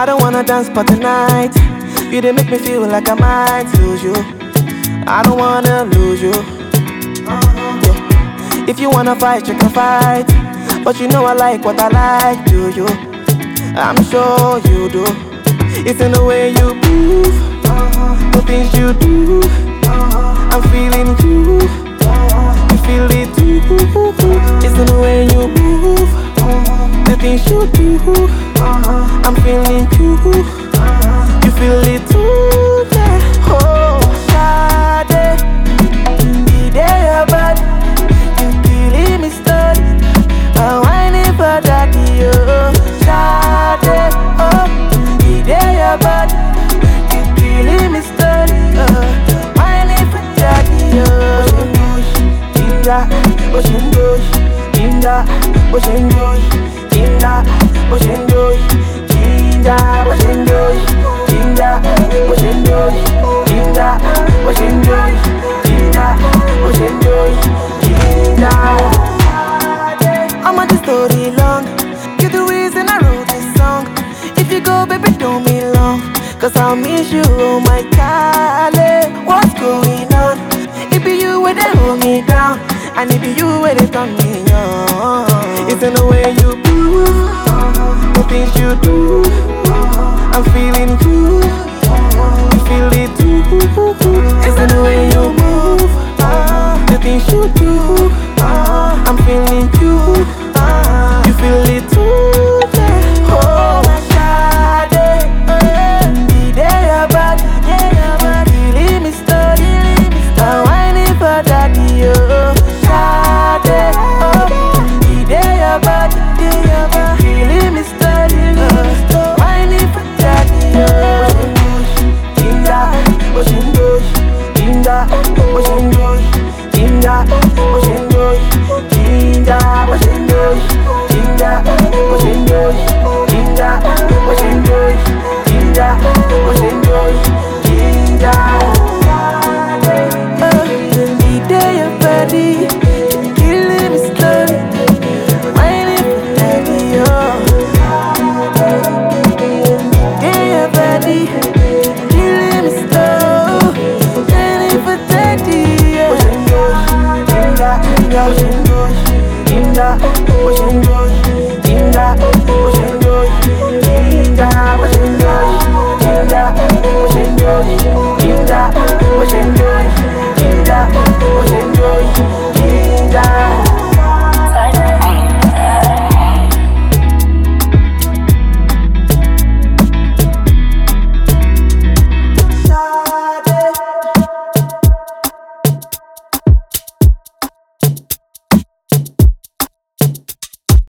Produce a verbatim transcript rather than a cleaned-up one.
I don't wanna dance but tonight. You didn't make me feel like I might lose you. I don't wanna lose you. Yeah. If you wanna fight, you can fight. But you know I like what I like, do you? I'm sure you do. It's in the way you move, the things you do. I'm feeling you, you feel it too. It's in the way you move, the things you do. I'm feeling you, you feel it too. Yeah. Oh, Sade, the day you're bad, you killing me steady. I'm whining for daddy, oh, Sade, oh, the day you're bad, you killing me steady. Oh, whining for daddy, oh. Ginger, ocean boy, ginger, ocean boy, ginger, ocean boy, ginger, ocean boy, ginger, ocean boy, ginger, ocean boy, ginger, ocean boy, ginger. I'm on the story long. You're the reason I wrote this song. If you go, baby, don't be long. Cause I'll miss you, oh my darling. What's going on? It be you where they hold me down, and it be you where they turn me on. It's in the way you move, the things you do. I'm feeling you,